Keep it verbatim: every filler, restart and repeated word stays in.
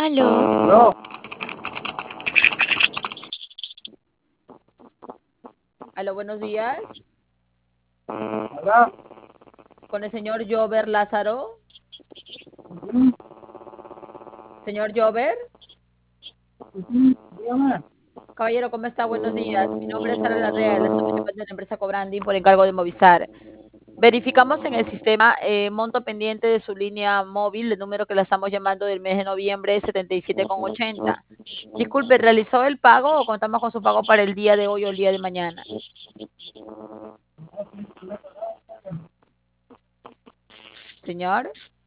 Aló. No, Aló, buenos días. ¿verdad? Con el señor Jover Lázaro. Señor Jover. Dígame. Caballero, ¿cómo está? Buenos días. Mi nombre es Sara Larrea, le estoy llamando de la empresa Cobrandi por encargo de Movistar. Verificamos en el sistema eh, monto pendiente de su línea móvil, el número que la estamos llamando del mes de noviembre, setenta y siete con ochenta. Disculpe, ¿realizó el pago o contamos con su pago para el día de hoy o el día de mañana? Señor.